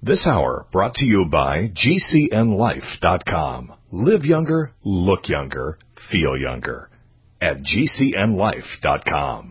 This hour brought to you by GCNLife.com. Live younger, look younger, feel younger. At GCNLife.com.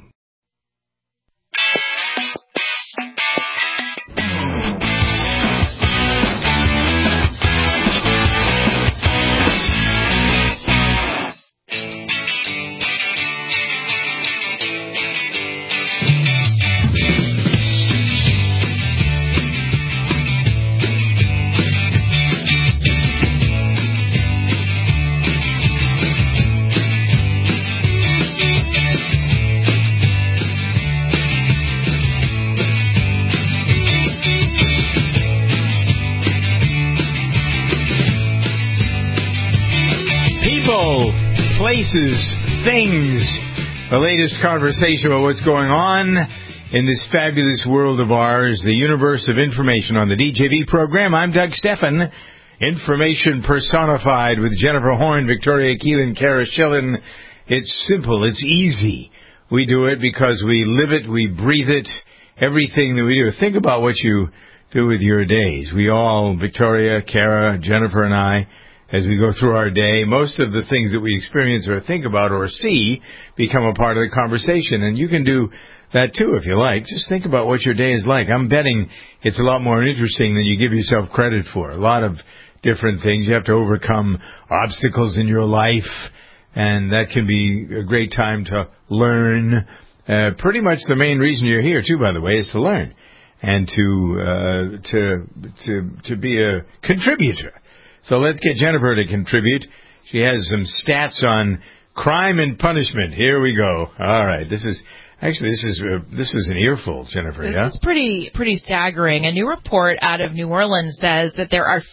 Places, things, the latest conversation about what's going on in this fabulous world of ours, the universe of information on the DJV program. I'm Doug Stephan, information personified with Jennifer Horn, Victoria Keelan, Kara Schillen. It's simple, it's easy. We do it because we live it, we breathe it, everything that we do. Think about what you do with your days. We all, Victoria, Kara, Jennifer, and I, as we go through our day, most of the things that we experience or think about or see become a part of the conversation. And you can do that too if you like. Just think about what your day is like. I'm betting it's a lot more interesting than you give yourself credit for. A lot of different things. You have to overcome obstacles in your life, and that can be a great time to learn. Pretty much the main reason you're here too, by the way, is to learn and to be a contributor. So let's get Jennifer to contribute. She has some stats on crime and punishment. Here we go. All right. This is an earful, Jennifer. This is pretty staggering. A new report out of New Orleans says that there are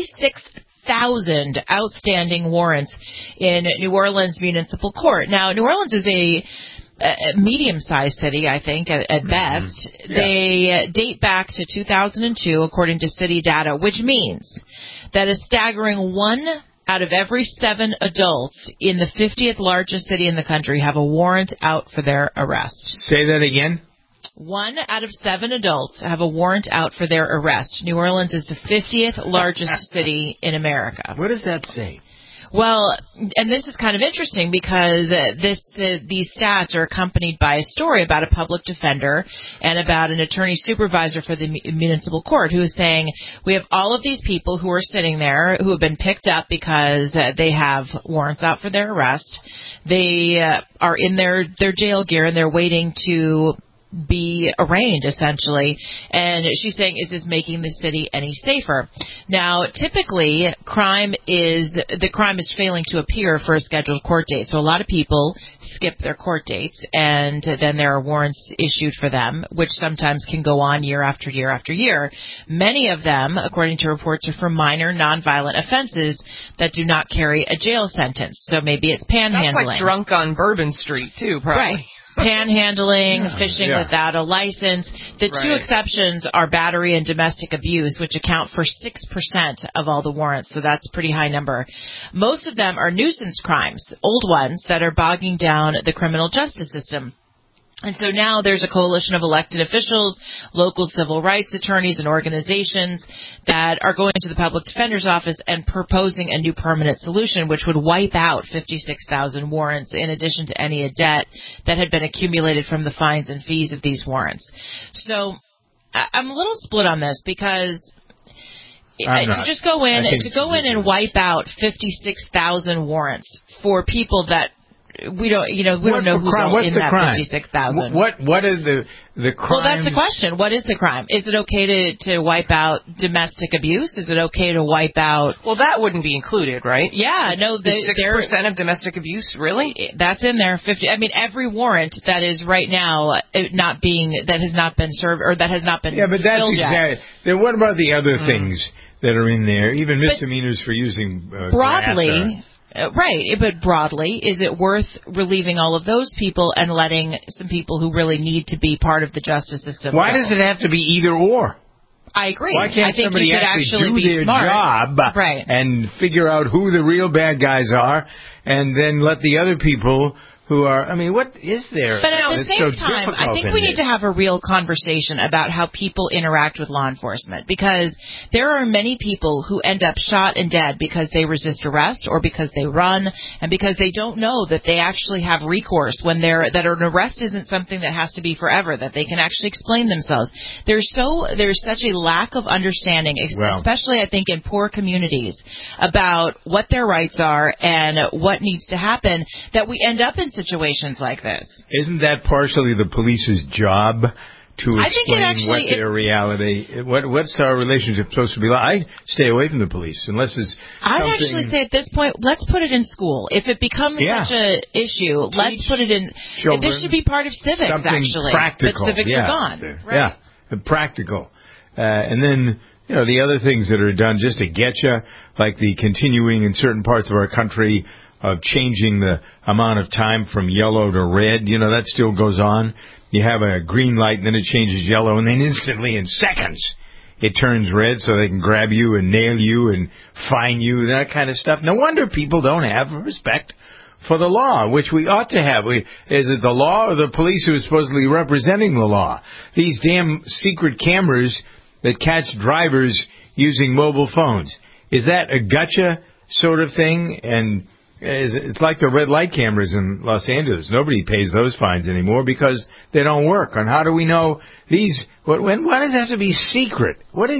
56,000 outstanding warrants in New Orleans Municipal Court. Now, New Orleans is a medium-sized city, I think, at best. Yeah. They date back to 2002, according to city data, which means that a staggering 1 out of every 7 adults in the 50th largest city in the country have a warrant out for their arrest. Say that again. 1 out of 7 adults have a warrant out for their arrest. New Orleans is the 50th largest city in America. What does that say? Well, and this is kind of interesting because these stats are accompanied by a story about a public defender and about an attorney supervisor for the municipal court who is saying, we have all of these people who are sitting there who have been picked up because they have warrants out for their arrest. They are in their jail gear and they're waiting to be arraigned, essentially. And she's saying, is this making the city any safer? Now, typically, the crime is failing to appear for a scheduled court date. So a lot of people skip their court dates, and then there are warrants issued for them, which sometimes can go on year after year after year. Many of them, according to reports, are for minor nonviolent offenses that do not carry a jail sentence. So maybe it's panhandling. That's like drunk on Bourbon Street, too, probably. Right. Panhandling, fishing without a license. The two exceptions are battery and domestic abuse, which account for 6% of all the warrants, so that's a pretty high number. Most of them are nuisance crimes, old ones that are bogging down the criminal justice system. And so now there's a coalition of elected officials, local civil rights attorneys, and organizations that are going to the public defender's office and proposing a new permanent solution, which would wipe out 56,000 warrants in addition to any debt that had been accumulated from the fines and fees of these warrants. So I'm a little split on this because to just go in and wipe out 56,000 warrants for people that we don't know who's all in that 56,000. What is the crime? Well, that's the question. What is the crime? Is it okay to wipe out domestic abuse? Is it okay to wipe out? Well, that wouldn't be included, right? Yeah, no. 6% of domestic abuse, really? That's in there. 50. I mean, every warrant that is right now that has not been served or that has not been. Yeah, but that's filled exactly. Then what about the other things that are in there? Even misdemeanors for using broadly. Right, but broadly, is it worth relieving all of those people and letting some people who really need to be part of the justice system Why does it have to be either or? I agree. Why can't somebody actually do their job and figure out who the real bad guys are and then let the other people who are, I mean, what is there? But at the that's same so time, I difficult think in we need this? to have a real conversation about how people interact with law enforcement, because there are many people who end up shot and dead because they resist arrest or because they run and because they don't know that they actually have recourse when that an arrest isn't something that has to be forever, that they can actually explain themselves. There's such a lack of understanding, especially I think in poor communities, about what their rights are and what needs to happen, that we end up in situations like this. Isn't that partially the police's job to explain what their reality, what's our relationship supposed to be like? I stay away from the police unless it's I'd actually say at this point, let's put it in school. If it becomes such an issue, let's put it in. This should be part of civics, actually. Practical. But civics are gone. Right? Yeah, practical. And then, the other things that are done just to get you, like the continuing in certain parts of our country of changing the amount of time from yellow to red, that still goes on. You have a green light, and then it changes yellow, and then instantly, in seconds, it turns red so they can grab you and nail you and fine you, that kind of stuff. No wonder people don't have respect for the law, which we ought to have. Is it the law or the police who are supposedly representing the law? These damn secret cameras that catch drivers using mobile phones. Is that a gotcha sort of thing? And it's like the red light cameras in Los Angeles. Nobody pays those fines anymore because they don't work. And how do we know these? Why does it have to be secret?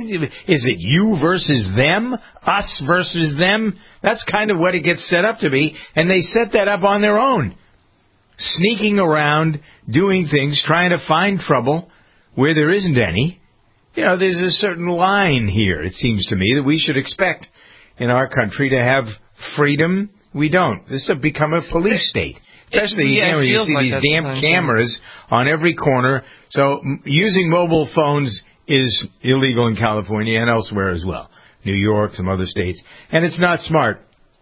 Is it you versus them? Us versus them? That's kind of what it gets set up to be. And they set that up on their own. Sneaking around, doing things, trying to find trouble where there isn't any. There's a certain line here, it seems to me, that we should expect in our country to have freedom. We don't. This has become a police state. Especially when you see these damn cameras on every corner. So using mobile phones is illegal in California and elsewhere as well. New York, some other states. And it's not smart.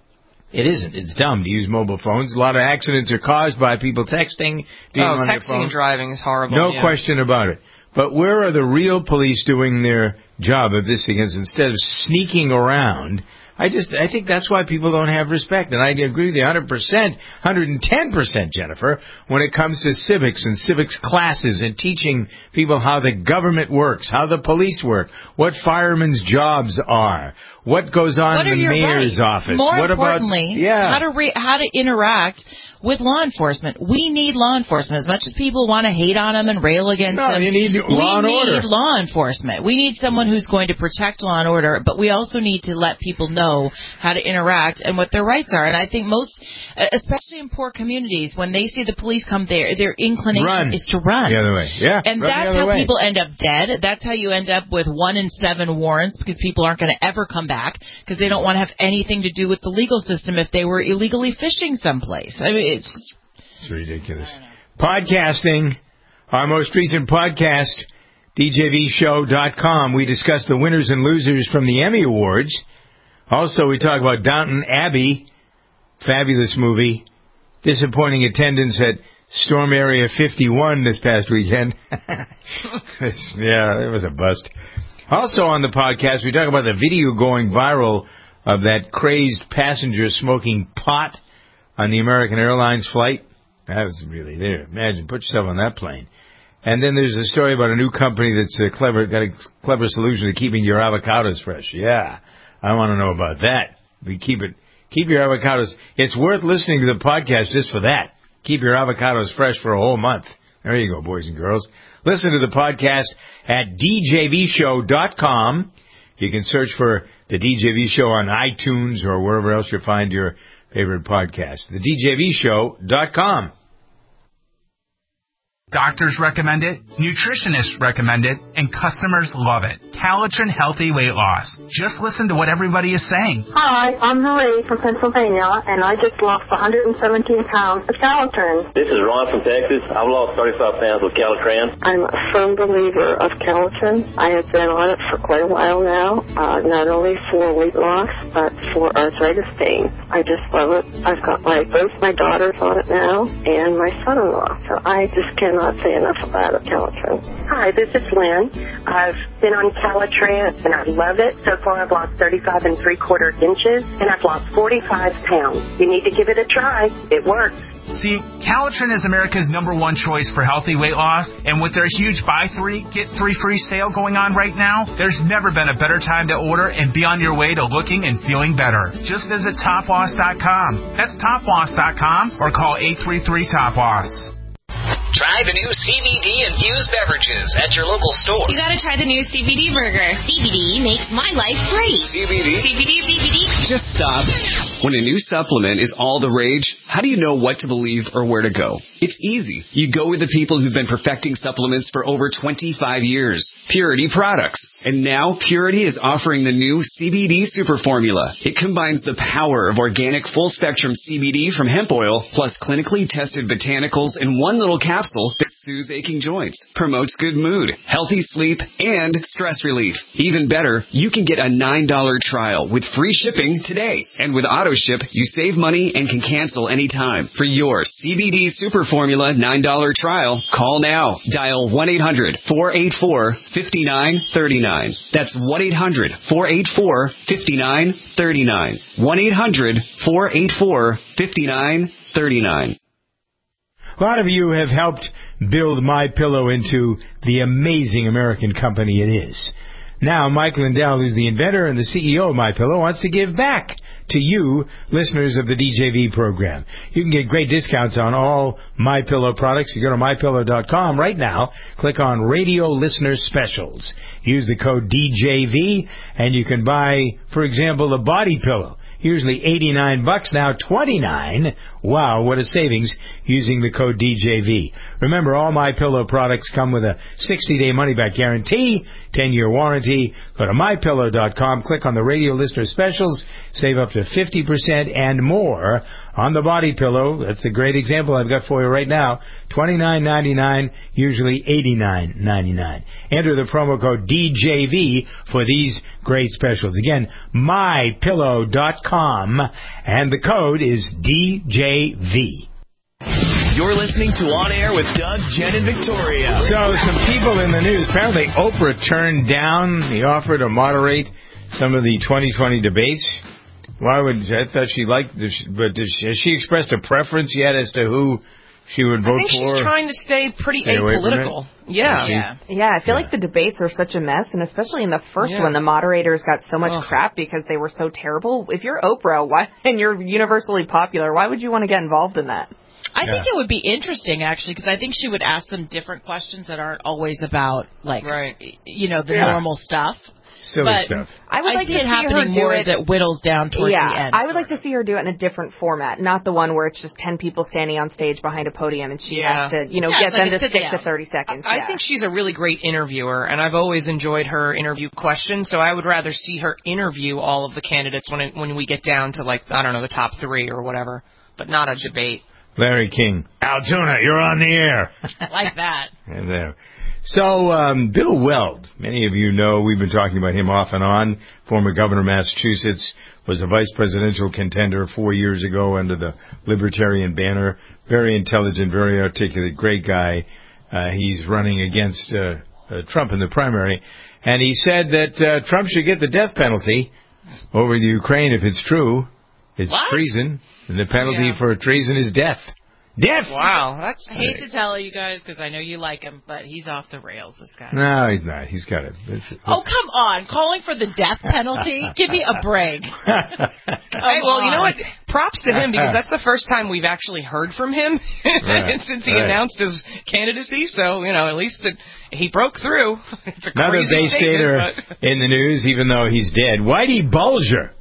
It isn't. It's dumb to use mobile phones. A lot of accidents are caused by people texting. Texting and driving is horrible. No question about it. But where are the real police doing their job of this thing? Instead of sneaking around, I think that's why people don't have respect. And I agree with you 100%, 110%, Jennifer, when it comes to civics and civics classes and teaching people how the government works, how the police work, what firemen's jobs are, what goes on in the mayor's office. More importantly, how to interact with law enforcement. We need law enforcement. As much as people want to hate on them and rail against them, you need law and order. We need law enforcement. We need someone who's going to protect law and order, but we also need to let people know how to interact and what their rights are. And I think most, especially in poor communities, when they see the police come there, their inclination is to run. The other way. Yeah. And that's how people end up dead. That's how you end up with 1 in 7 warrants, because people aren't going to ever come back because they don't want to have anything to do with the legal system if they were illegally fishing someplace. I mean, it's ridiculous. Podcasting, our most recent podcast, DJVshow.com. We discuss the winners and losers from the Emmy Awards. Also, we talk about Downton Abbey, fabulous movie. Disappointing attendance at Storm Area 51 this past weekend. It was a bust. Also on the podcast, we talk about the video going viral of that crazed passenger smoking pot on the American Airlines flight. That was really there. Imagine, put yourself on that plane. And then there's a story about a new company that's got a clever solution to keeping your avocados fresh. Yeah, I want to know about that. Keep your avocados. It's worth listening to the podcast just for that. Keep your avocados fresh for a whole month. There you go, boys and girls. Listen to the podcast at DJVshow.com. You can search for the DJV Show on iTunes or wherever else you find your favorite podcast. The DJVshow.com. Doctors recommend it, nutritionists recommend it, and customers love it. Calitrin Healthy Weight Loss. Just listen to what everybody is saying. Hi, I'm Marie from Pennsylvania, and I just lost 117 pounds with Calitrin. This is Ron from Texas. I've lost 35 pounds with Calitrin. I'm a firm believer of Calitrin. I have been on it for quite a while now, not only for weight loss, but for arthritis pain. I just love it. I've got both my daughters on it now, and my son-in-law. So I just cannot cannot say enough about Calitrin. Hi, this is Lynn. I've been on Calitrin, and I love it. So far, I've lost 35 3/4 inches, and I've lost 45 pounds. You need to give it a try. It works. See, Calitrin is America's #1 choice for healthy weight loss, and with their huge buy 3, get 3 free sale going on right now, there's never been a better time to order and be on your way to looking and feeling better. Just visit toploss.com. That's toploss.com or call 833-TOP-LOSS. Try the new CBD infused beverages at your local store. You gotta try the new CBD burger. CBD makes my life great. CBD. Just stop. When a new supplement is all the rage, how do you know what to believe or where to go? It's easy. You go with the people who've been perfecting supplements for over 25 years. Purity Products. And now Purity is offering the new CBD Super Formula. It combines the power of organic full-spectrum CBD from hemp oil plus clinically tested botanicals in one little capsule that soothes aching joints, promotes good mood, healthy sleep, and stress relief. Even better, you can get a $9 trial with free shipping today. And with AutoShip, you save money and can cancel anytime. For your CBD Super Formula $9 trial, call now. Dial 1-800-484-5939. That's 1-800-484-5939. 1-800-484-5939. A lot of you have helped build MyPillow into the amazing American company it is. Now, Mike Lindell, who's the inventor and the CEO of MyPillow, wants to give back to you, listeners of the DJV program. You can get great discounts on all MyPillow products. You go to MyPillow.com right now, click on Radio Listener Specials. Use the code DJV, and you can buy, for example, a body pillow. Usually $89, now $29. Wow, what a savings using the code DJV. Remember, all MyPillow products come with a 60-day money-back guarantee, 10-year warranty. Go to MyPillow.com, click on the Radio Listener Specials, save up to 50% and more on the body pillow. That's a great example I've got for you right now. $29.99, usually $89.99. Enter the promo code DJV for these great specials. Again, MyPillow.com, and the code is DJV. You're listening to On Air with Doug, Jen, and Victoria. So, some people in the news. Apparently, Oprah turned down the offer to moderate some of the 2020 debates. Why would I thought she liked this, but has she expressed a preference yet as to who she would vote for? I think she's trying to stay pretty apolitical. Yeah, I feel like the debates are such a mess, and especially in the first one, the moderators got so much crap because they were so terrible. If you're Oprah and you're universally popular, why would you want to get involved in that? I think it would be interesting, actually, because I think she would ask them different questions that aren't always about, like, the normal stuff. Silly stuff. I would like to see it happening more as it whittles down towards the end. I would like to see her do it in a different format, not the one where it's just 10 people standing on stage behind a podium and she has to, get them to stick to 30 seconds. I think she's a really great interviewer, and I've always enjoyed her interview questions, so I would rather see her interview all of the candidates when we get down to, the top 3 or whatever, but not a debate. Larry King. Altoona, you're on the air. Like that. And there. So, Bill Weld, many of you know, we've been talking about him off and on. Former governor of Massachusetts, was a vice presidential contender 4 years ago under the Libertarian banner. Very intelligent, very articulate, great guy. He's running against Trump in the primary. And he said that Trump should get the death penalty over the Ukraine if it's true. It's treason, and the penalty for treason is death. Death! Wow, I hate to tell you guys, because I know you like him, but he's off the rails, this guy. No, he's not. He's got it. Oh, come on. Calling for the death penalty? Give me a break. Well, you know what? Props to him, because that's the first time we've actually heard from him since he announced his candidacy. So, at least he broke through. It's a Another crazy Bay Stater in the news, even though he's dead. Whitey Bulger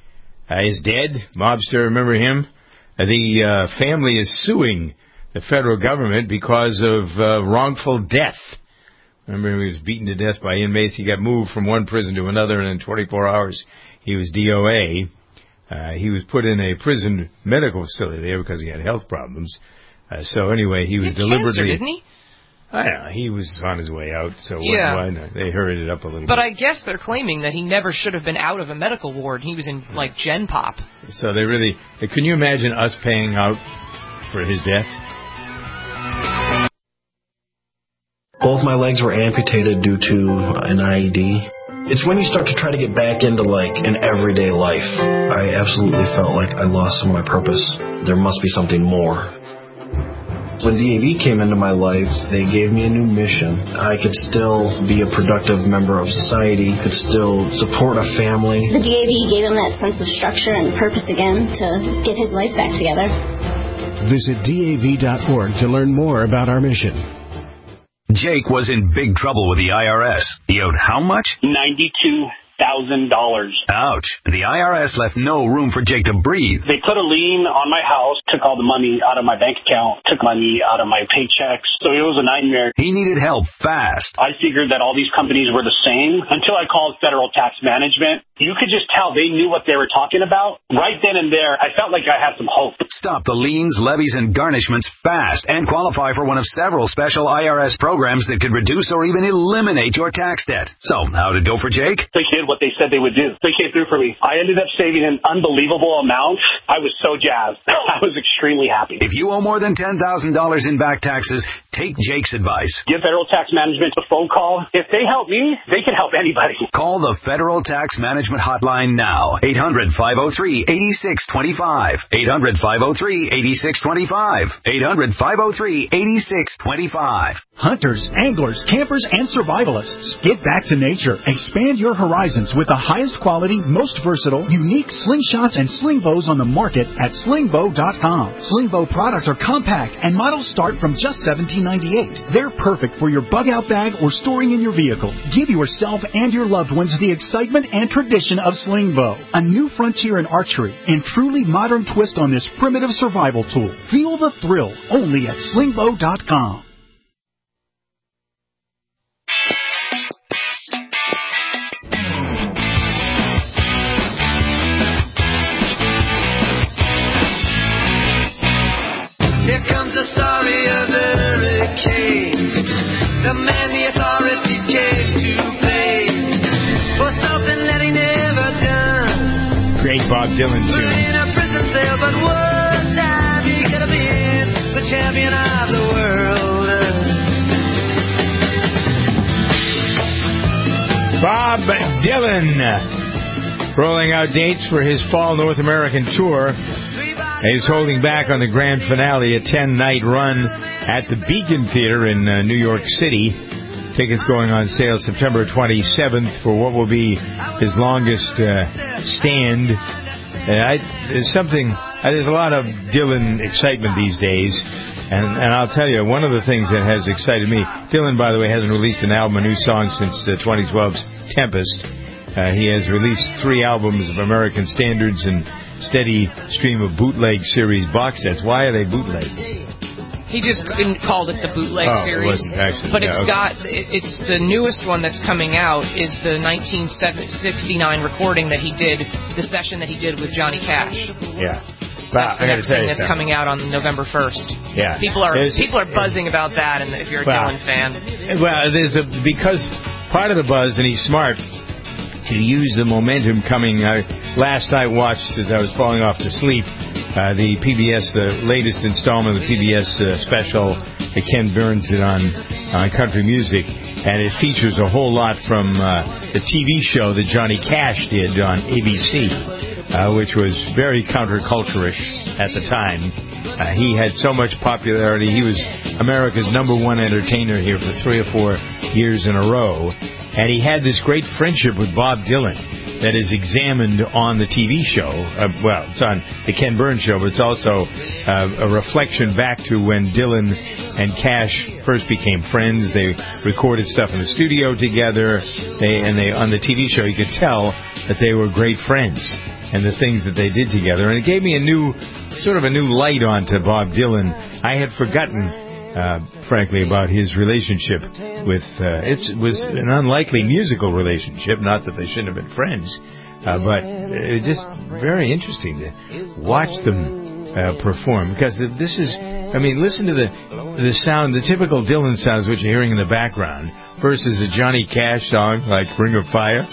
is dead. Mobster, remember him? The family is suing the federal government because of wrongful death. Remember, he was beaten to death by inmates. He got moved from one prison to another, and in 24 hours, he was DOA. He was put in a prison medical facility there because he had health problems. So anyway, he was deliberately... cancer, didn't he? I don't know. He was on his way out, so why not? They hurried it up a little bit. But I guess they're claiming that he never should have been out of a medical ward. He was in, Gen Pop. So they really... Can you imagine us paying out for his death? Both my legs were amputated due to an IED. It's when you start to try to get back into like an everyday life. I absolutely felt like I lost some of my purpose. There must be something more. When DAV came into my life, they gave me a new mission. I could still be a productive member of society, could still support a family. The DAV gave him that sense of structure and purpose again to get his life back together. Visit DAV.org to learn more about our mission. Jake was in big trouble with the IRS. He owed how much? $92,000. Ouch. The IRS left no room for Jake to breathe. They put a lien on my house, took all the money out of my bank account, took money out of my paychecks. So it was a nightmare. He needed help fast. I figured that all these companies were the same until I called Federal Tax Management. You could just tell they knew what they were talking about. Right then and there, I felt like I had some hope. Stop the liens, levies, and garnishments fast and qualify for one of several special IRS programs that could reduce or even eliminate your tax debt. So, how'd it go for Jake? They did what they said they would do. They came through for me. I ended up saving an unbelievable amount. I was so jazzed. I was extremely happy. If you owe more than $10,000 in back taxes, take Jake's advice. Give Federal Tax Management a phone call. If they help me, they can help anybody. Call the Federal Tax Management hotline now. 800-503-8625. 800-503-8625. 800-503-8625. Hunters, anglers, campers, and survivalists. Get back to nature. Expand your horizons with the highest quality, most versatile, unique slingshots and sling bows on the market at slingbow.com. Slingbow products are compact and models start from just $17.98. They're perfect for your bug out bag or storing in your vehicle. Give yourself and your loved ones the excitement and tradition of Slingbow, a new frontier in archery and truly modern twist on this primitive survival tool. Feel the thrill only at slingbow.com. Here comes the story of the hurricane, the man the authorities came to pay for something that he never done. Great Bob Dylan tune. In a prison cell, but one time he could have been the champion of the world. Bob Dylan rolling out dates for his fall North American tour. He's holding back on the grand finale, a 10-night run at the Beacon Theater in New York City. Tickets going on sale September 27th for what will be his longest stand. There's a lot of Dylan excitement these days. And I'll tell you, one of the things that has excited me, Dylan, by the way, hasn't released an album, a new song since 2012's Tempest. He has released 3 albums of American standards and steady stream of bootleg series box sets. Why are they bootleg? He just called it the bootleg series. But it's the newest one that's coming out is the 1969 recording that he did, the session that he did with Johnny Cash. Yeah. That's the next thing that's coming out on November 1st. Yeah. People are buzzing about that, and if you're a Dylan fan. Well, because part of the buzz, and he's smart, to use the momentum coming. Last night watched, as I was falling off to sleep, the latest installment of the PBS special that Ken Burns did on country music, and it features a whole lot from the TV show that Johnny Cash did on ABC, which was very counterculture-ish at the time. He had so much popularity. He was America's #1 entertainer here for 3 or 4 years in a row. And he had this great friendship with Bob Dylan that is examined on the TV show. It's on the Ken Burns show, but it's also a reflection back to when Dylan and Cash first became friends. They recorded stuff in the studio together. On the TV show, you could tell that they were great friends and the things that they did together. And it gave me a new light onto Bob Dylan. I had forgotten, frankly, about his relationship with, it was an unlikely musical relationship, not that they shouldn't have been friends, but it's just very interesting to watch them perform, because this is, listen to the sound, the typical Dylan sounds, which you're hearing in the background, versus a Johnny Cash song like Ring of Fire.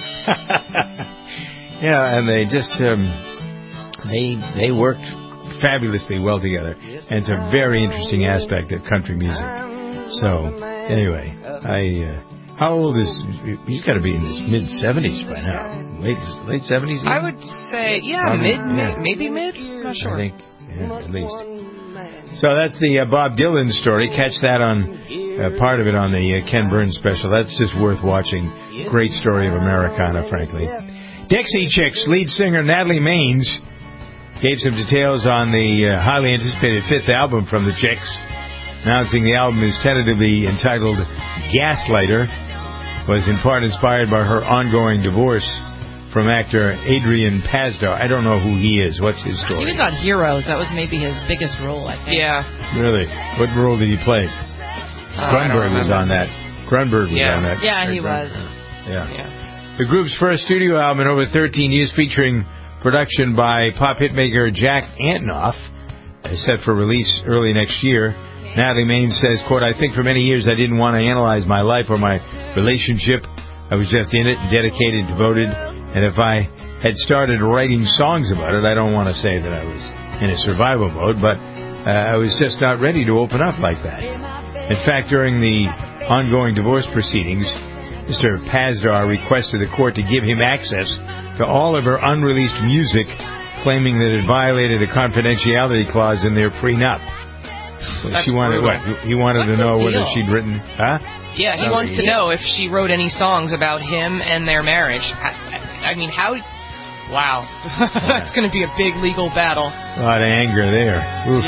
Yeah, and they just, they worked fabulously well together, and it's a very interesting aspect of country music. So, Anyway, how old is... He's got to be in his mid-70s by now. Late 70s? I would say, maybe mid? I'm not sure. I think, at least. So that's the Bob Dylan story. Catch that on part of it on the Ken Burns special. That's just worth watching. Great story of Americana, frankly. Dixie Chicks lead singer Natalie Maines gave some details on the highly anticipated fifth album from the Chicks, announcing the album is tentatively entitled Gaslighter, was in part inspired by her ongoing divorce from actor Adrian Pasdar. I don't know who he is. What's his story? He was on Heroes. That was maybe his biggest role, I think. Yeah. Really? What role did he play? Grunberg was on that. Grunberg was on that. Yeah, he was. Yeah. The group's first studio album in over 13 years, featuring production by pop hitmaker Jack Antonoff, is set for release early next year. Natalie Maines says, quote, I think for many years I didn't want to analyze my life or my relationship. I was just in it, dedicated, devoted. And if I had started writing songs about it, I don't want to say that I was in a survival mode, but I was just not ready to open up like that. In fact, during the ongoing divorce proceedings, Mr. Pasdar requested the court to give him access to all of her unreleased music, claiming that it violated a confidentiality clause in their prenup. She wanted what? He wanted to know whether she'd written... Huh? Yeah, he wants to know if she wrote any songs about him and their marriage. I mean, how... Wow. That's going to be a big legal battle. A lot of anger there. Oof.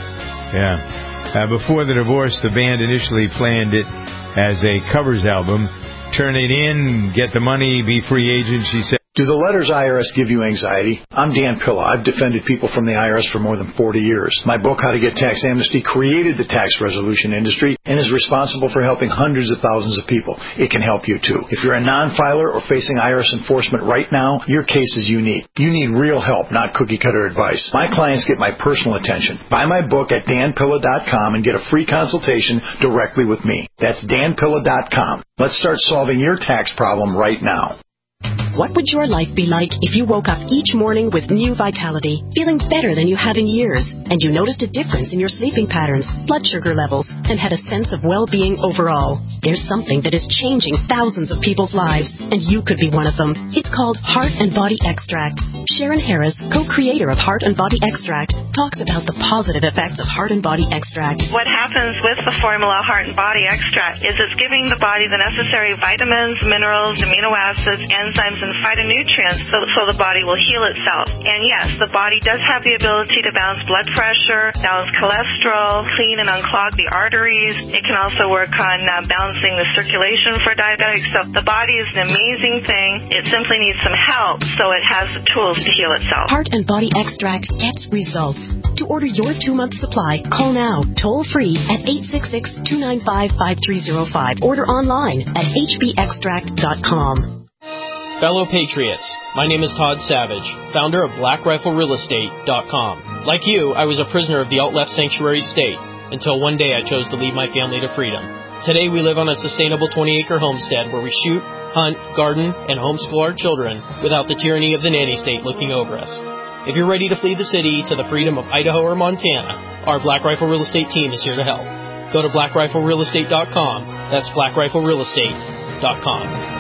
Yeah. Before the divorce, the band initially planned it as a covers album. Turn it in, get the money, be free agent, she said. Do the letters IRS give you anxiety? I'm Dan Pilla. I've defended people from the IRS for more than 40 years. My book, How to Get Tax Amnesty, created the tax resolution industry and is responsible for helping hundreds of thousands of people. It can help you, too. If you're a non-filer or facing IRS enforcement right now, your case is unique. You need real help, not cookie-cutter advice. My clients get my personal attention. Buy my book at danpilla.com and get a free consultation directly with me. That's danpilla.com. Let's start solving your tax problem right now. What would your life be like if you woke up each morning with new vitality, feeling better than you have in years, and you noticed a difference in your sleeping patterns, blood sugar levels, and had a sense of well-being overall? There's something that is changing thousands of people's lives, and you could be one of them. It's called Heart and Body Extract. Sharon Harris, co-creator of Heart and Body Extract, talks about the positive effects of Heart and Body Extract. What happens with the formula Heart and Body Extract is it's giving the body the necessary vitamins, minerals, amino acids, enzymes, and phytonutrients so the body will heal itself. And yes, the body does have the ability to balance blood pressure, balance cholesterol, clean and unclog the arteries. It can also work on balancing the circulation for diabetics. So the body is an amazing thing. It simply needs some help so it has the tools to heal itself. Heart and Body Extract gets results. To order your 2-month supply, call now, toll free at 866-295-5305. Order online at hbextract.com. Fellow Patriots, my name is Todd Savage, founder of BlackRifleRealEstate.com. Like you, I was a prisoner of the alt-left sanctuary state until one day I chose to lead my family to freedom. Today we live on a sustainable 20-acre homestead where we shoot, hunt, garden, and homeschool our children without the tyranny of the nanny state looking over us. If you're ready to flee the city to the freedom of Idaho or Montana, our Black Rifle Real Estate team is here to help. Go to BlackRifleRealEstate.com. That's BlackRifleRealEstate.com.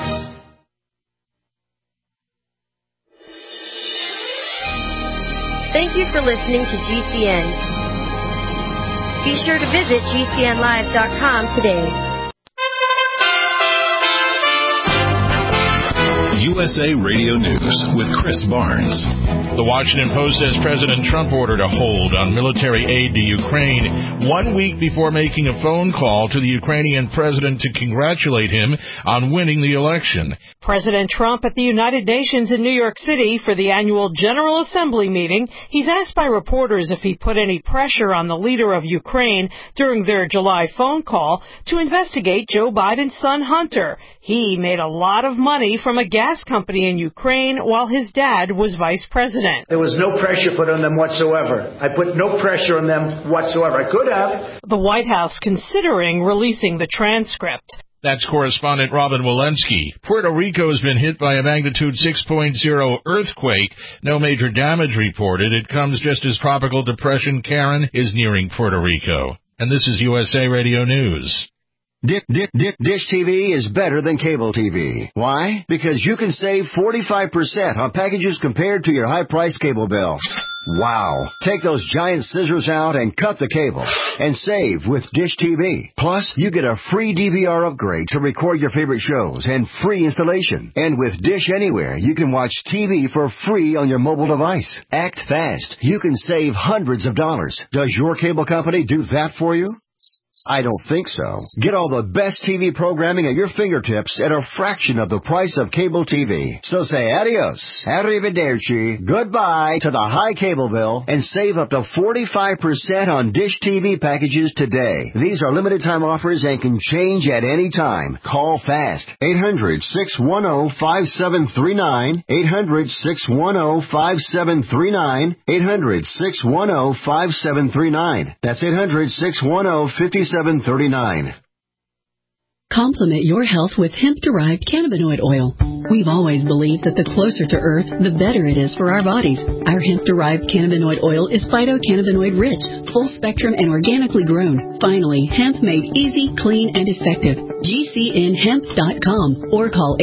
Thank you for listening to GCN. Be sure to visit GCNlive.com today. USA Radio News with Chris Barnes. The Washington Post says President Trump ordered a hold on military aid to Ukraine 1 week before making a phone call to the Ukrainian president to congratulate him on winning the election. President Trump at the United Nations in New York City for the annual General Assembly meeting. He's asked by reporters if he put any pressure on the leader of Ukraine during their July phone call to investigate Joe Biden's son Hunter. He made a lot of money from a gas company in Ukraine while his dad was vice president. There was no pressure put on them whatsoever. I put no pressure on them whatsoever. I could have. The White House considering releasing the transcript. That's correspondent Robin Walensky. Puerto Rico has been hit by a magnitude 6.0 earthquake. No major damage reported. It comes just as Tropical Depression Karen is nearing Puerto Rico. And this is USA Radio News. Dish TV is better than cable TV. Why? Because you can save 45% on packages compared to your high-priced cable bill. Wow. Take those giant scissors out and cut the cable and save with Dish TV. Plus, you get a free DVR upgrade to record your favorite shows and free installation. And with Dish Anywhere, you can watch TV for free on your mobile device. Act fast. You can save hundreds of dollars. Does your cable company do that for you? I don't think so. Get all the best TV programming at your fingertips at a fraction of the price of cable TV. So say adios, arrivederci, goodbye to the high cable bill and save up to 45% on Dish TV packages today. These are limited time offers and can change at any time. Call fast. 800-610-5739. 800-610-5739. 800-610-5739. That's 800-610-5739. Complement your health with hemp-derived cannabinoid oil. We've always believed that the closer to Earth, the better it is for our bodies. Our hemp-derived cannabinoid oil is phytocannabinoid-rich, full-spectrum, and organically grown. Finally, hemp made easy, clean, and effective. GCNhemp.com or call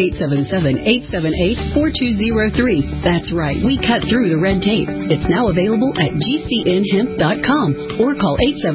877-878-4203. That's right, we cut through the red tape. It's now available at GCNhemp.com or call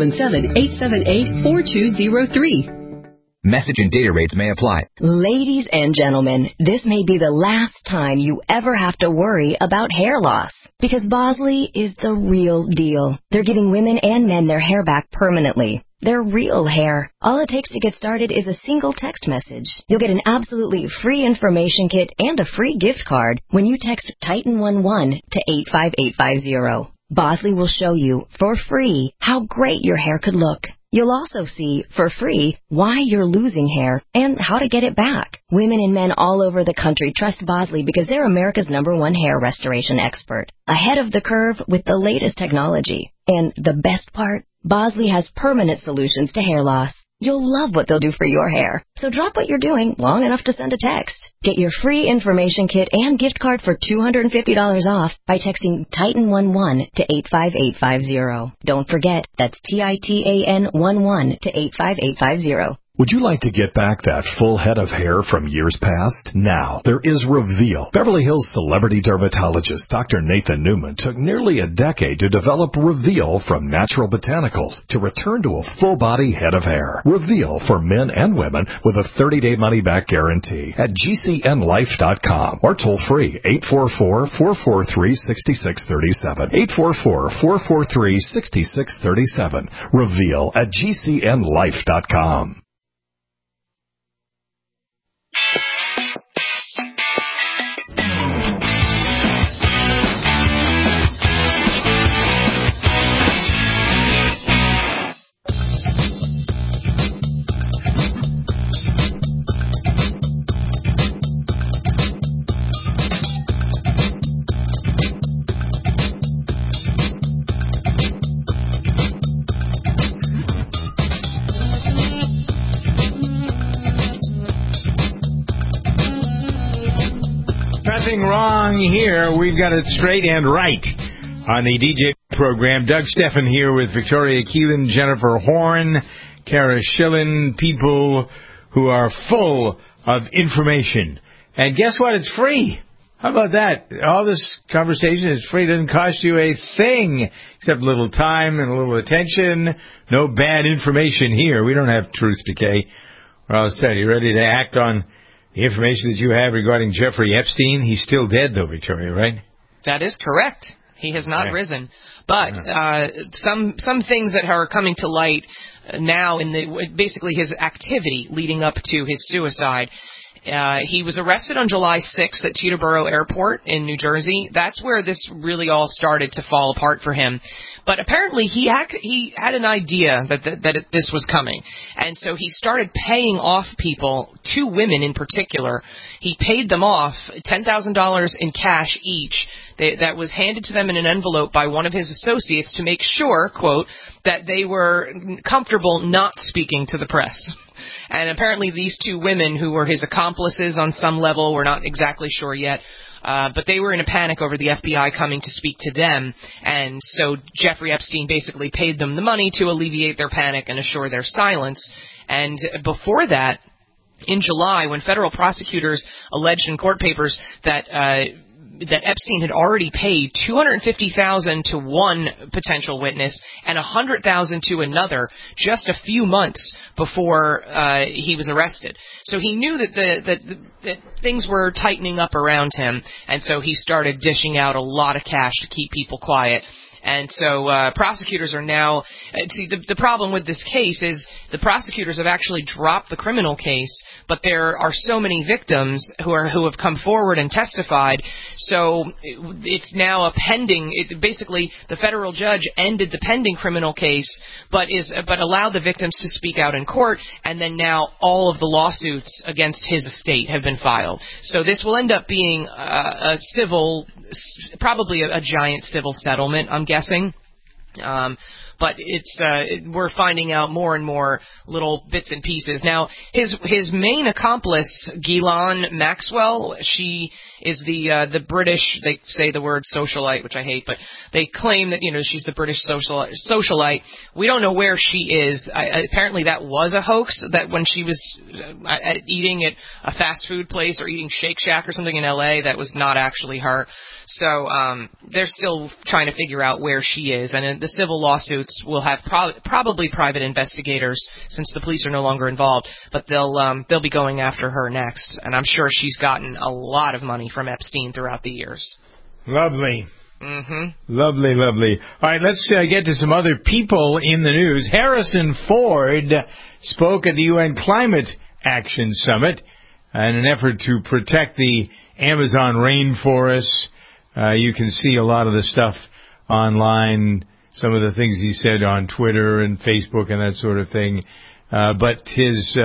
877-878-4203. Message and data rates may apply. Ladies and gentlemen, this may be the last time you ever have to worry about hair loss. Because Bosley is the real deal. They're giving women and men their hair back permanently. Their real hair. All it takes to get started is a single text message. You'll get an absolutely free information kit and a free gift card when you text Titan11 to 85850. Bosley will show you, for free, how great your hair could look. You'll also see, for free, why you're losing hair and how to get it back. Women and men all over the country trust Bosley because they're America's #1 hair restoration expert. Ahead of the curve with the latest technology. And the best part? Bosley has permanent solutions to hair loss. You'll love what they'll do for your hair. So drop what you're doing long enough to send a text. Get your free information kit and gift card for $250 off by texting Titan11 to 85850. Don't forget, that's TITAN11 to 85850. Would you like to get back that full head of hair from years past? Now, there is Reveal. Beverly Hills celebrity dermatologist Dr. Nathan Newman took nearly a decade to develop Reveal from natural botanicals to return to a full-body head of hair. Reveal for men and women with a 30-day money-back guarantee at GCNlife.com or toll-free 844-443-6637. 844-443-6637. Reveal at GCNlife.com. Nothing wrong here. We've got it straight and right on the DJ program. Doug Steffen here with Victoria Keelan, Jennifer Horn, Kara Schillen, people who are full of information. And guess what? It's free. How about that? All this conversation is free. It doesn't cost you a thing except a little time and a little attention. No bad information here. We don't have truth decay. We're all set. You ready to act on the information that you have regarding Jeffrey Epstein? He's still dead, though, Victoria, right? That is correct. He has not risen. But some things that are coming to light now in basically his activity leading up to his suicide. He was arrested on July 6th at Teterboro Airport in New Jersey. That's where this really all started to fall apart for him. But apparently he had an idea that this was coming. And so he started paying off people, 2 women in particular. He paid them off $10,000 in cash each. That was handed to them in an envelope by one of his associates to make sure, quote, that they were comfortable not speaking to the press. And apparently these 2 women, who were his accomplices on some level, we're not exactly sure yet, But they were in a panic over the FBI coming to speak to them, and so Jeffrey Epstein basically paid them the money to alleviate their panic and assure their silence. And before that, in July, when federal prosecutors alleged in court papers that Epstein had already paid $250,000 to one potential witness and $100,000 to another just a few months before he was arrested. So he knew that things were tightening up around him, and so he started dishing out a lot of cash to keep people quiet. And so prosecutors are now see the problem with this case is the prosecutors have actually dropped the criminal case, but there are so many victims who have come forward and testified. So it's now a pending. Basically, the federal judge ended the pending criminal case, but allowed the victims to speak out in court. And then now all of the lawsuits against his estate have been filed. So this will end up being a civil, probably a giant civil settlement, I'm guessing. But we're finding out more and more little bits and pieces. Now, his main accomplice, Ghislaine Maxwell, she is the British, they say the word socialite, which I hate, but they claim that, she's the British socialite. We don't know where she is. Apparently that was a hoax, that when she was eating at a fast food place or eating Shake Shack or something in L.A., that was not actually her. So they're still trying to figure out where she is. And the civil lawsuits will have probably private investigators, since the police are no longer involved. But they'll be going after her next. And I'm sure she's gotten a lot of money from Epstein throughout the years. Lovely. Mm-hmm. Lovely, lovely. All right, let's get to some other people in the news. Harrison Ford spoke at the UN Climate Action Summit in an effort to protect the Amazon rainforest. You can see a lot of the stuff online, some of the things he said on Twitter and Facebook and that sort of thing. But his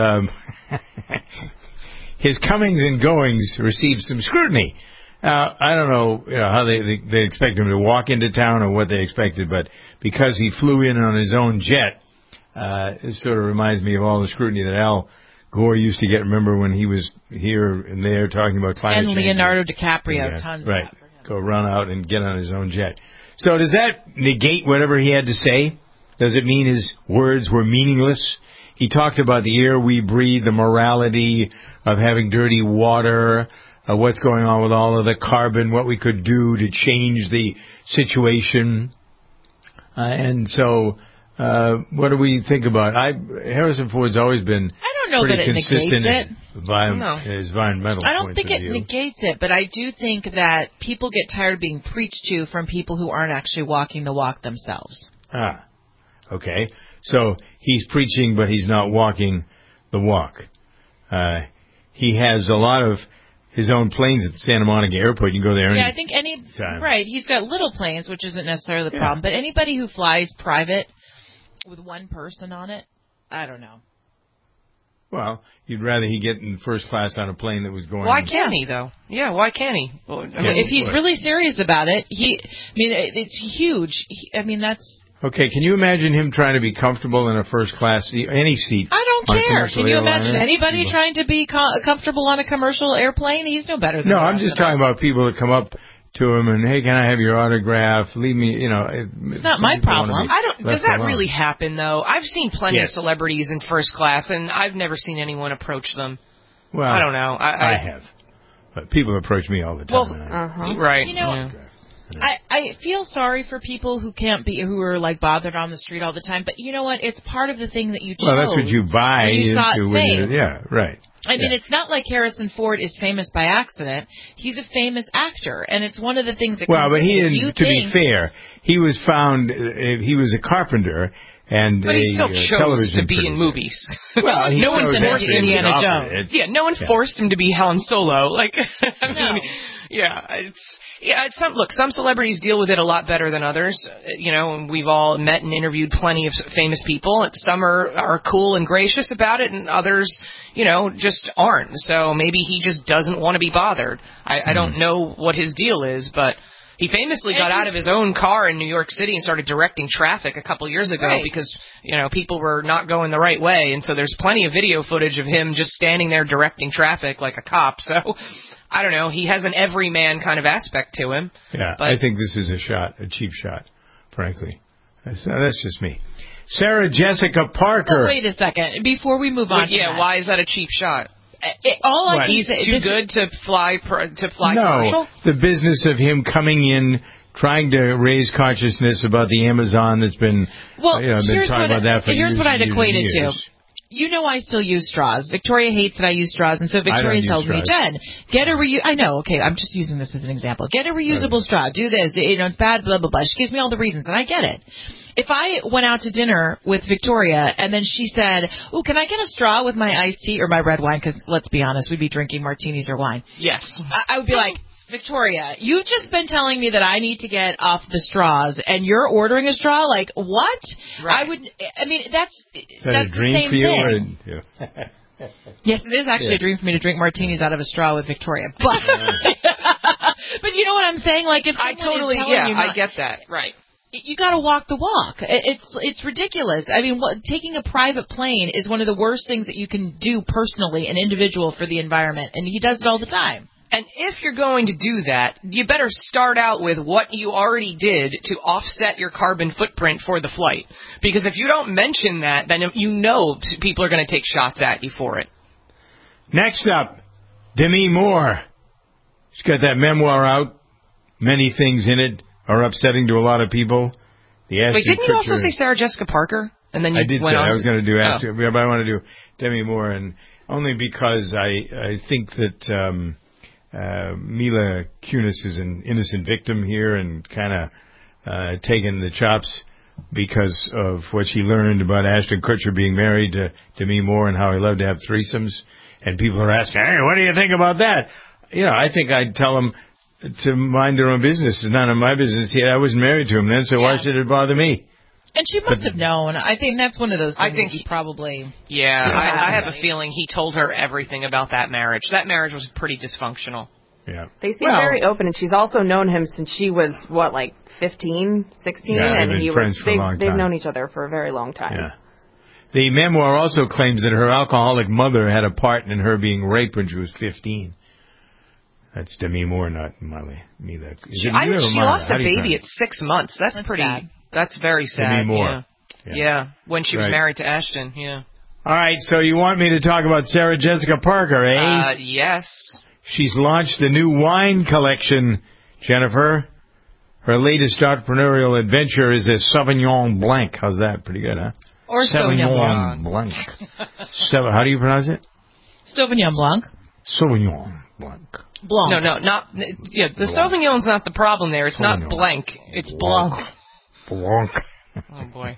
his comings and goings received some scrutiny. I don't know, how they expect him to walk into town or what they expected, but because he flew in on his own jet, it sort of reminds me of all the scrutiny that Al Gore used to get. Remember when he was here and there talking about climate change? And Leonardo DiCaprio, tons of that. Go run out and get on his own jet. So does that negate whatever he had to say? Does it mean his words were meaningless? He talked about the air we breathe, the morality of having dirty water, what's going on with all of the carbon, what we could do to change the situation. And so what do we think about Harrison Ford's always been pretty consistent in his environmental I don't think it negates it, but I do think that people get tired of being preached to from people who aren't actually walking the walk themselves. Okay. So he's preaching, but he's not walking the walk. He has a lot of his own planes at the Santa Monica Airport. You can go there I think right. He's got little planes, which isn't necessarily the problem, but anybody who flies private with one person on it, I don't know. Well, you'd rather he get in first class on a plane that was going... Why can't he, though? Yeah, why can't he? Well, if he's really serious about it, it's huge. That's... Okay, can you imagine him trying to be comfortable in a first class seat, any seat? I don't care. Can you imagine anybody trying to be comfortable on a commercial airplane? He's no better than I'm just talking about people that come up to him and, hey, can I have your autograph? Leave me, It's not my problem. Does that really happen, though? I've seen plenty of celebrities in first class, and I've never seen anyone approach them. Well, I don't know. I have. But people approach me all the time. Right. I feel sorry for people who are like bothered on the street all the time, but you know what? It's part of the thing that you chose. Well, that's what you buy into. Right. I mean, it's not like Harrison Ford is famous by accident. He's a famous actor, and it's one of the things that comes but he didn't, to be fair, he was found, he was a carpenter and but he still chose to be in movies. Well, no one forced Indiana Jones. No one forced him to be Han Solo. Some celebrities deal with it a lot better than others. And we've all met and interviewed plenty of famous people. Some are cool and gracious about it, and others, just aren't. So maybe he just doesn't want to be bothered. I don't know what his deal is, but he famously got out of his own car in New York City and started directing traffic a couple years ago because, people were not going the right way. And so there's plenty of video footage of him just standing there directing traffic like a cop. So I don't know. He has an everyman kind of aspect to him. Yeah, but I think this is a cheap shot, frankly. That's just me. Sarah Jessica Parker. Oh, wait a second. Before we move on. Why is that a cheap shot? He's too good to fly commercial? The business of him coming in, trying to raise consciousness about the Amazon that's been, been talking about that for years. Here's what I'd equate it to. You know I still use straws. Victoria hates that I use straws, and so Victoria tells me, Jen, get a I know, okay, I'm just using this as an example. Get a reusable straw. Do this. It's bad, blah, blah, blah. She gives me all the reasons, and I get it. If I went out to dinner with Victoria, and then she said, "Oh, can I get a straw with my iced tea or my red wine?" Because let's be honest, we'd be drinking martinis or wine. Yes. I would be like, Victoria, you've just been telling me that I need to get off the straws, and you're ordering a straw? Like, what? Right. That's a dream the same for you? thing. Yes, it is actually a dream for me to drink martinis out of a straw with Victoria. But, but you know what I'm saying? Like, if I totally, I get that. Right. You got to walk the walk. It's ridiculous. I mean, taking a private plane is one of the worst things that you can do personally, an individual, for the environment, and he does it all the time. And if you're going to do that, you better start out with what you already did to offset your carbon footprint for the flight. Because if you don't mention that, then you know people are going to take shots at you for it. Next up, Demi Moore. She's got that memoir out. Many things in it are upsetting to a lot of people. Wait, didn't you also say Sarah Jessica Parker? And then you I did went say on I was going to do after, but I want to do Demi Moore, and only because I think that Mila Kunis is an innocent victim here and kind of taken the chops because of what she learned about Ashton Kutcher being married to Demi Moore and how he loved to have threesomes. And people are asking, hey, what do you think about that? I think I'd tell them to mind their own business. It's none of my business. I wasn't married to him then, so why should it bother me? And she must have known. I think that's one of those things. I think he probably. Yeah, I have a feeling he told her everything about that marriage. That marriage was pretty dysfunctional. Yeah. They seem very open, and she's also known him since she was 15, 16, and they've known each other for a very long time. Yeah. The memoir also claims that her alcoholic mother had a part in her being raped when she was 15. That's Demi Moore, not Mila. She lost a baby at 6 months. That's pretty sad. That's very sad. Demi Moore. Yeah. When she was married to Ashton, yeah. All right, so you want me to talk about Sarah Jessica Parker, eh? Yes. She's launched the new wine collection, Jennifer. Her latest entrepreneurial adventure is a Sauvignon Blanc. How's that? Pretty good, huh? Or Sauvignon Blanc. How do you pronounce it? Sauvignon Blanc. Sauvignon Blanc. Blanc. No, not... Yeah, the Sauvignon's not the problem there. It's not blank. It's Blanc. Blanc. Oh, boy.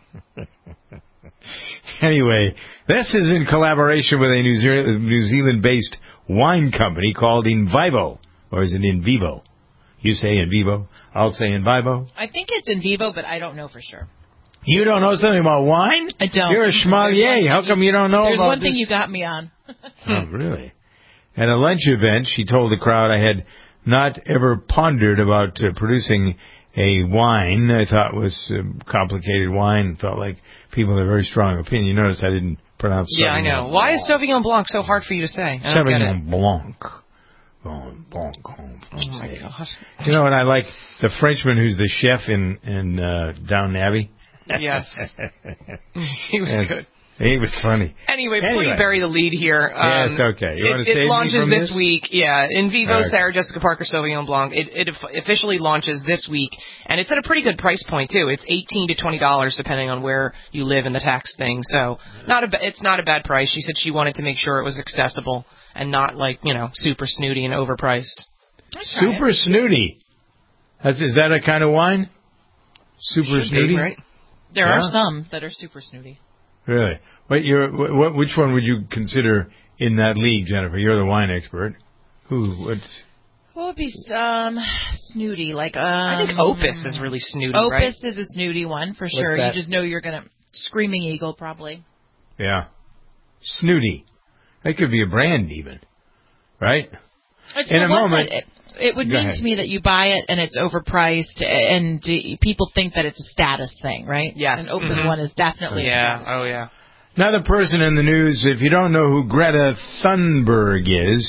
Anyway, this is in collaboration with a New Zealand-based wine company called InVivo. Or is it InVivo? You say InVivo. I'll say InVivo. I think it's InVivo, but I don't know for sure. You don't know something about wine? I don't. You're a schmalier. How come you don't know about this? There's one thing you got me on. Oh, really? At a lunch event, she told the crowd, I had not ever pondered about producing a wine I thought was complicated wine. Felt like people had a very strong opinion. You notice I didn't pronounce Sauvignon. Yeah, I know. Blanc. Why is Sauvignon Blanc so hard for you to say? I don't get it. Sauvignon Blanc. Oh, my God. You know what I like? The Frenchman who's the chef in Downton Abbey. Yes. He was good. He was funny. Anyway, before you bury the lead here. Yes, okay. You want to save it launches me from this week. Yeah, InVivo right. Sarah Jessica Parker Sauvignon Blanc. It officially launches this week, and it's at a pretty good price point too. It's $18 to $20 depending on where you live and the tax thing. So it's not a bad price. She said she wanted to make sure it was accessible and not super snooty and overpriced. Super snooty. Is that a kind of wine? Super snooty, right? There are some that are super snooty. Really? Which one would you consider in that league, Jennifer? You're the wine expert. What would be snooty? I think Opus is really snooty, Opus right? is a snooty one, for sure. That? You just know you're going to... Screaming Eagle, probably. Yeah. Snooty. That could be a brand, even. Right? In a moment... It would mean to me that you buy it and it's overpriced and people think that it's a status thing, right? Yes. And Opus one is definitely a status thing. Yeah. Another person in the news, if you don't know who Greta Thunberg is,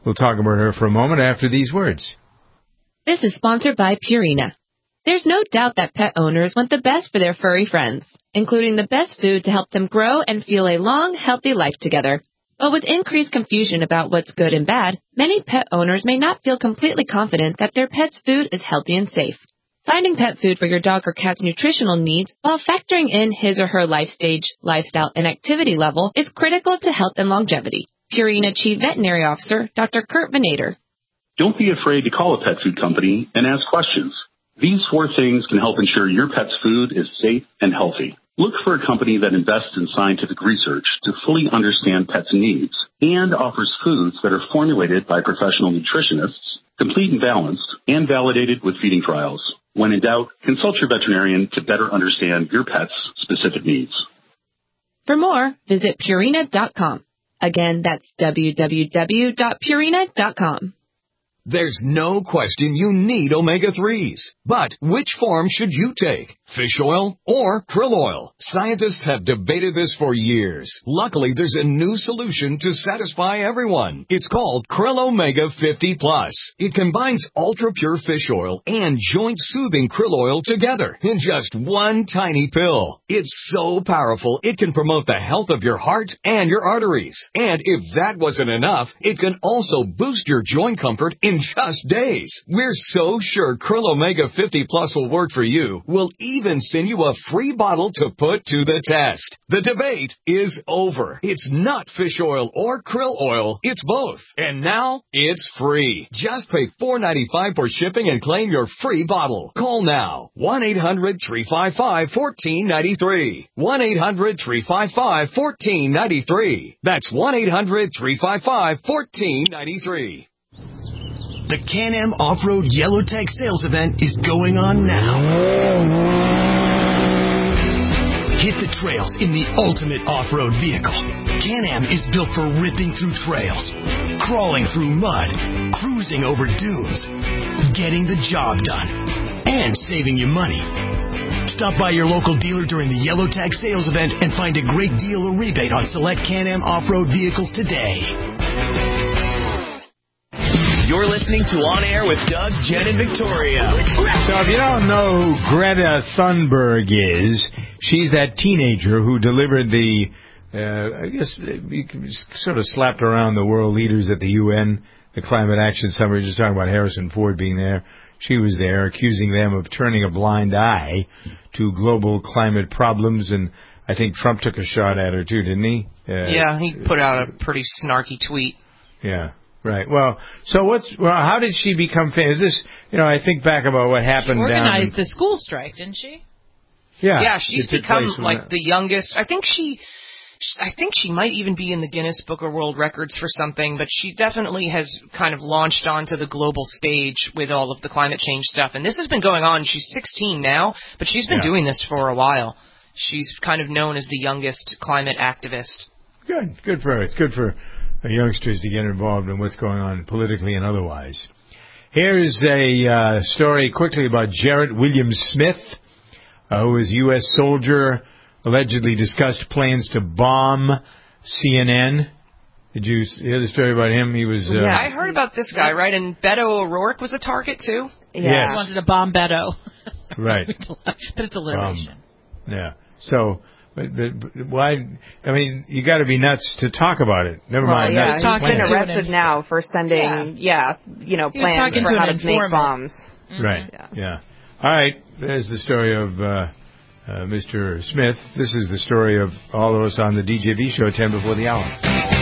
We'll talk about her for a moment after these words. This is sponsored by Purina. There's no doubt that pet owners want the best for their furry friends, including the best food to help them grow and feel a long, healthy life together. But with increased confusion about what's good and bad, many pet owners may not feel completely confident that their pet's food is healthy and safe. Finding pet food for your dog or cat's nutritional needs while factoring in his or her life stage, lifestyle, and activity level is critical to health and longevity. Purina Chief Veterinary Officer, Dr. Kurt Venator. Don't be afraid to call a pet food company and ask questions. These 4 things can help ensure your pet's food is safe and healthy. Look for a company that invests in scientific research to fully understand pets' needs and offers foods that are formulated by professional nutritionists, complete and balanced, and validated with feeding trials. When in doubt, consult your veterinarian to better understand your pet's specific needs. For more, visit Purina.com. Again, that's www.Purina.com. There's no question you need omega-3s. But which form should you take? Fish oil or krill oil? Scientists have debated this for years. Luckily, there's a new solution to satisfy everyone. It's called Krill Omega 50 Plus. It combines ultra-pure fish oil and joint-soothing krill oil together in just one tiny pill. It's so powerful, it can promote the health of your heart and your arteries. And if that wasn't enough, it can also boost your joint comfort in just days. We're so sure Krill Omega 50 Plus will work for you. We'll even send you a free bottle to put to the test. The debate is over. It's not fish oil or krill oil. It's both. And now it's free. Just pay $4.95 for shipping and claim your free bottle. Call now. 1-800-355-1493. 1-800-355-1493. That's 1-800-355-1493. The Can-Am Off-Road Yellow Tag Sales Event is going on now. Hit the trails in the ultimate off-road vehicle. Can-Am is built for ripping through trails, crawling through mud, cruising over dunes, getting the job done, and saving you money. Stop by your local dealer during the Yellow Tag Sales Event and find a great deal or rebate on select Can-Am off-road vehicles today. You're listening to On Air with Doug, Jen, and Victoria. So if you don't know who Greta Thunberg is, she's that teenager who delivered the, I guess, sort of slapped around the world leaders at the UN, the Climate Action Summit. Just talking about Harrison Ford being there. She was there accusing them of turning a blind eye to global climate problems, and I think Trump took a shot at her too, didn't he? Yeah, he put out a pretty snarky tweet. Yeah. Right. Well, how did she become famous? This, I think back about what happened. She organized the school strike, didn't she? Yeah. Yeah, she's become like the youngest. I think she might even be in the Guinness Book of World Records for something, but she definitely has kind of launched onto the global stage with all of the climate change stuff. And this has been going on. She's 16 now, but she's been doing this for a while. She's kind of known as the youngest climate activist. Good for her. It's good for youngsters to get involved in what's going on politically and otherwise. Here's a story quickly about Jarrett Williams Smith, who was a U.S. soldier, allegedly discussed plans to bomb CNN. Did you hear the story about him? He was. Yeah, I heard about this guy, right? And Beto O'Rourke was a target too. Yeah, he wanted to bomb Beto. Right, but it's alliteration. Yeah. So. But why? I mean, you got to be nuts to talk about it. Never mind. Yeah, he's been arrested now for sending, plans for how to make bombs. Mm-hmm. Right. Yeah. All right. There's the story of Mr. Smith. This is the story of all of us on the DJV show 10 before the hour.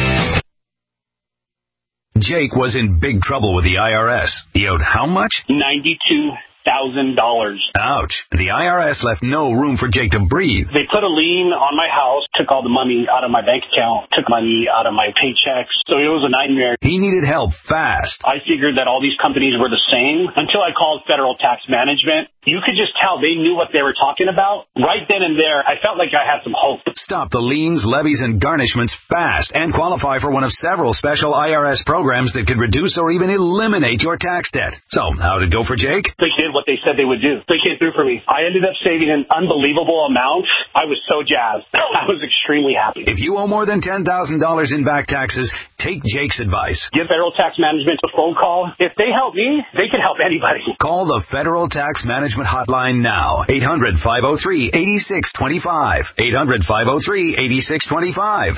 Jake was in big trouble with the IRS. He owed how much? $92,000. Ouch. The IRS left no room for Jake to breathe. They put a lien on my house, took all the money out of my bank account, took money out of my paychecks. So it was a nightmare. He needed help fast. I figured that all these companies were the same until I called Federal Tax Management. you could just tell they knew what they were talking about. Right then and there, I felt like I had some hope. Stop the liens, levies, and garnishments fast and qualify for one of several special IRS programs that could reduce or even eliminate your tax debt. So, how did it go for Jake? They did what they said they would do. They came through for me. I ended up saving an unbelievable amount. I was so jazzed. I was extremely happy. If you owe more than $10,000 in back taxes, take Jake's advice. Give Federal Tax Management a phone call. If they help me, they can help anybody. Call the Federal Tax Management hotline now. 800-503-8625. 800-503-8625.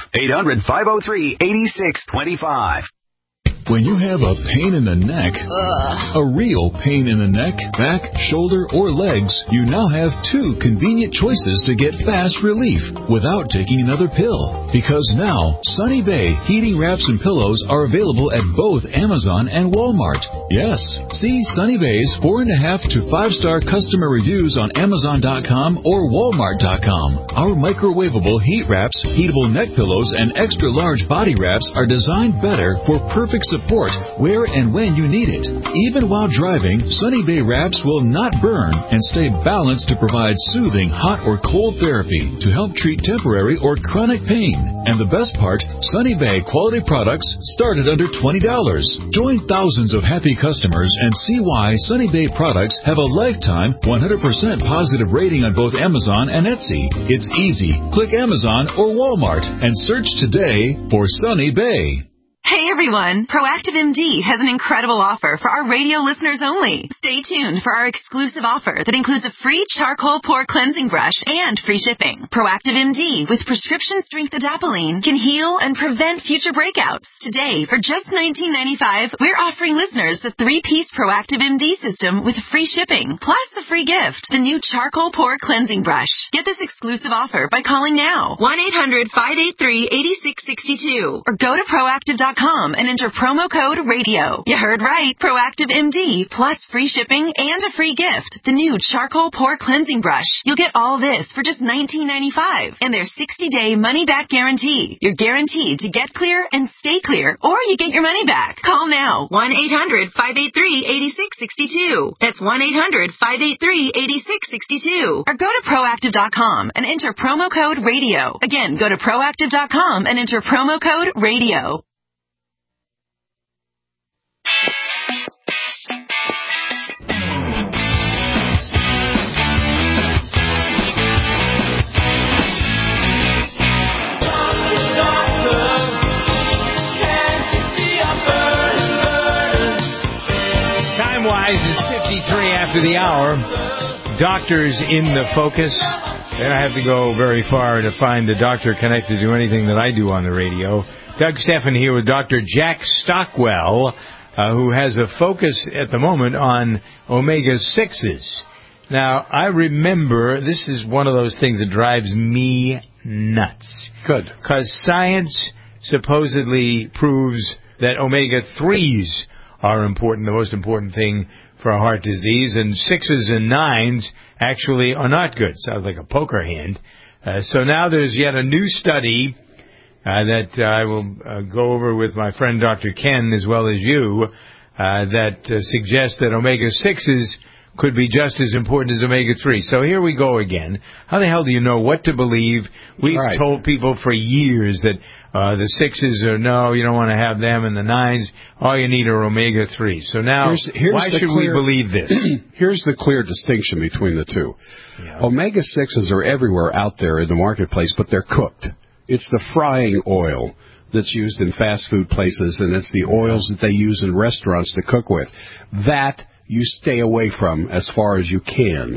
800-503-8625. When you have a pain in the neck, a real pain in the neck, back, shoulder, or legs, you now have two convenient choices to get fast relief without taking another pill. Because now, Sunny Bay heating wraps and pillows are available at both Amazon and Walmart. Yes, see Sunny Bay's 4.5 to 5-star customer reviews on Amazon.com or Walmart.com. Our microwavable heat wraps, heatable neck pillows, and extra large body wraps are designed better for perfect support where and when you need it. Even while driving, Sunny Bay wraps will not burn and stay balanced to provide soothing hot or cold therapy to help treat temporary or chronic pain. And the best part, Sunny Bay quality products start at under $20. Join thousands of happy customers and see why Sunny Bay products have a lifetime 100% positive rating on both Amazon and Etsy. It's easy. Click Amazon or Walmart and search today for Sunny Bay. Hey everyone, Proactive MD has an incredible offer for our radio listeners only. Stay tuned for our exclusive offer that includes a free charcoal pore cleansing brush and free shipping. Proactive MD with prescription strength adapalene can heal and prevent future breakouts. Today, for just $19.95, we're offering listeners the 3-piece Proactive MD system with free shipping, plus a free gift, the new charcoal pore cleansing brush. Get this exclusive offer by calling now, 1-800-583-8662, or go to proactive.com and enter promo code RADIO. You heard right. Proactive MD plus free shipping and a free gift. The new charcoal pore cleansing brush. You'll get all this for just $19.95 and their 60-day money-back guarantee. You're guaranteed to get clear and stay clear, or you get your money back. Call now. 1-800-583-8662. That's 1-800-583-8662. Or go to proactive.com and enter promo code RADIO. Again, go to proactive.com and enter promo code RADIO. Time-wise, it's 53 after the hour. Doctors in the focus. And I have to go very far to find a doctor connected to anything that I do on the radio. Doug Stephan here with Dr. Jack Stockwell, who has a focus at the moment on omega-6s. Now, I remember this is one of those things that drives me nuts. Good. Because science supposedly proves that omega-3s are important, the most important thing for heart disease, and 6s and 9s actually are not good. Sounds like a poker hand. So now there's yet a new study that I will go over with my friend Dr. Ken as well as you that suggests that omega-6s could be just as important as omega-3. So here we go again. How the hell do you know what to believe? We've told people for years that the 6s are no, you don't want to have them, and the 9s, all you need are omega-3. So now, why should we believe this? Here's the clear distinction between the two. Yeah. Omega-6s are everywhere out there in the marketplace, but they're cooked. It's the frying oil that's used in fast food places, and it's the oils that they use in restaurants to cook with. That you stay away from as far as you can.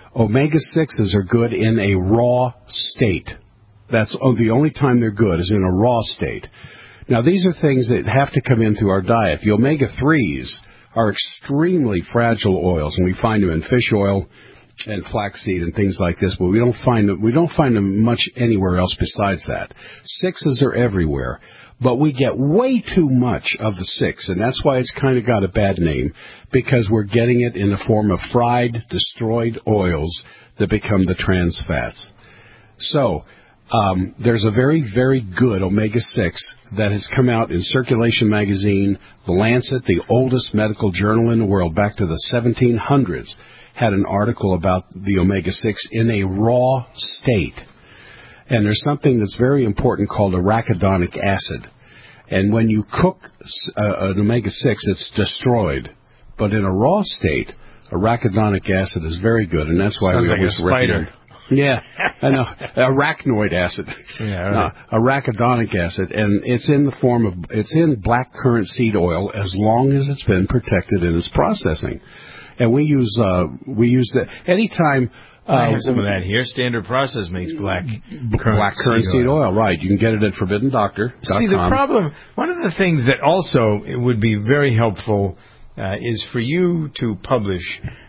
Omega-6s are good in a raw state. That's the only time they're good is in a raw state. Now, these are things that have to come in through our diet. The omega-3s are extremely fragile oils, and we find them in fish oil and flaxseed and things like this, but we don't find them much anywhere else besides that. 6s are everywhere, but we get way too much of the 6, and that's why it's kind of got a bad name, because we're getting it in the form of fried, destroyed oils that become the trans fats. So there's a very, very good omega-6 that has come out in Circulation Magazine, The Lancet, the oldest medical journal in the world, back to the 1700s, had an article about the omega-6 in a raw state. And there's something that's very important called arachidonic acid. And when you cook an omega-6, it's destroyed. But in a raw state, arachidonic acid is very good, and that's why we always recommend. Yeah, I know. Arachnoid acid. Yeah, right. Arachidonic acid, and it's in the form of, it's in black currant seed oil as long as it's been protected in its processing. And we use that anytime. I have some of that here. Standard Process makes black currant seed oil. Right. You can get it at ForbiddenDoctor.com. See, the problem, one of the things that also it would be very helpful is for you to publish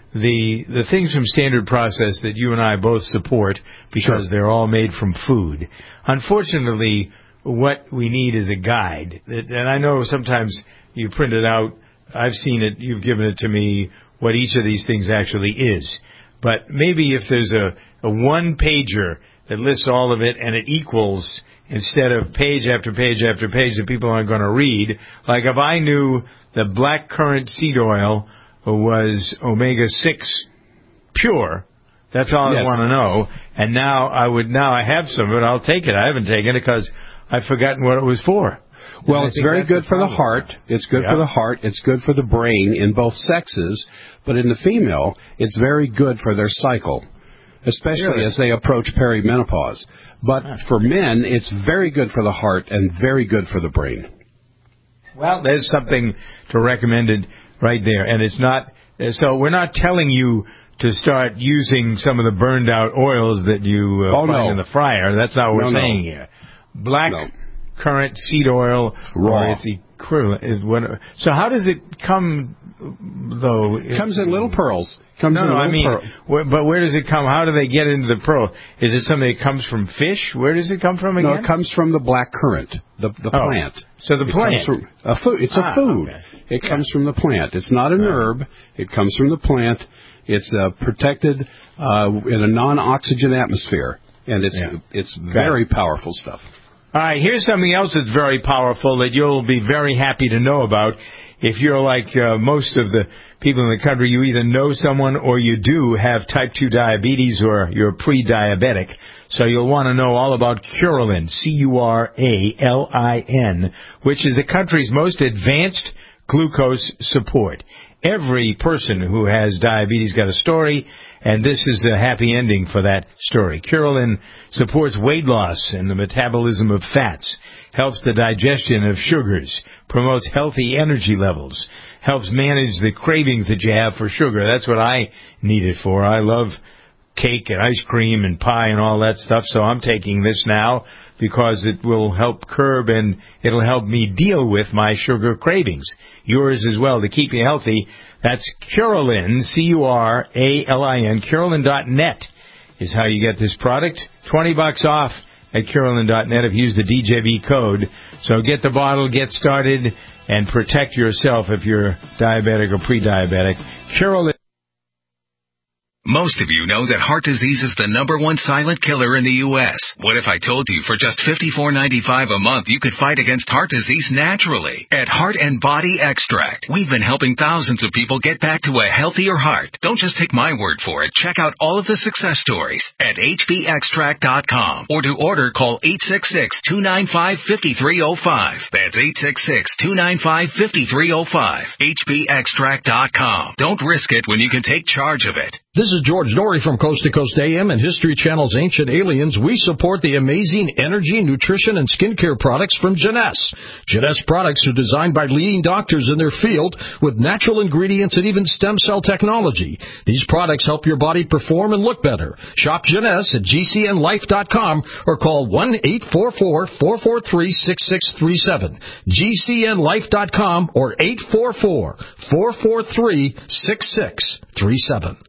the things from Standard Process that you and I both support because they're all made from food. Unfortunately, what we need is a guide. And I know sometimes you print it out. I've seen it. You've given it to me, what each of these things actually is. But maybe if there's a one-pager that lists all of it and it equals, instead of page after page after page that people aren't going to read, like if I knew the black currant seed oil was omega-6 pure, that's all I want to know. And now I have some of it. I'll take it. I haven't taken it because I've forgotten what it was for. Well, it's very good for the heart. It's good for the heart. It's good for the brain in both sexes. But in the female, it's very good for their cycle, especially as they approach perimenopause. But for men, it's very good for the heart and very good for the brain. Well, there's something to recommend it right there. And it's not, so we're not telling you to start using some of the burned out oils that you find in the fryer. That's not what we're saying here. Black currant seed oil, raw. Or its equivalent. So how does it come, though? It comes in little pearls. But where does it come? How do they get into the pearl? Is it something that comes from fish? Where does it come from again? No, it comes from the black currant, the plant. So the plant. It's a food. Okay. It comes from the plant. It's not an herb. It comes from the plant. It's protected in a non-oxygen atmosphere, and it's very powerful stuff. All right, here's something else that's very powerful that you'll be very happy to know about. If you're like most of the people in the country, you either know someone or you do have type 2 diabetes or you're pre-diabetic. So you'll want to know all about Curalin, Curalin, which is the country's most advanced glucose support. Every person who has diabetes got a story, and this is the happy ending for that story. Curalin supports weight loss and the metabolism of fats, helps the digestion of sugars, promotes healthy energy levels, helps manage the cravings that you have for sugar. That's what I need it for. I love cake and ice cream and pie and all that stuff, so I'm taking this now because it will help curb and it'll help me deal with my sugar cravings. Yours as well, to keep you healthy. That's Curalin, Curalin, Curalin.net is how you get this product. $20 off at Curalin.net if you use the DJV code. So get the bottle, get started, and protect yourself if you're diabetic or pre-diabetic. Curalin. Most of you know that heart disease is the #1 silent killer in the U.S. What if I told you for just $54.95 a month you could fight against heart disease naturally? At Heart and Body Extract, we've been helping thousands of people get back to a healthier heart. Don't just take my word for it. Check out all of the success stories at hbextract.com. Or to order, call 866-295-5305. That's 866-295-5305. hbextract.com. Don't risk it when you can take charge of it. This is George Norrie from Coast to Coast AM and History Channel's Ancient Aliens. We support the amazing energy, nutrition, and skincare products from Jeunesse. Jeunesse products are designed by leading doctors in their field with natural ingredients and even stem cell technology. These products help your body perform and look better. Shop Jeunesse at gcnlife.com or call 1-844-443-6637. gcnlife.com or 844-443-6637.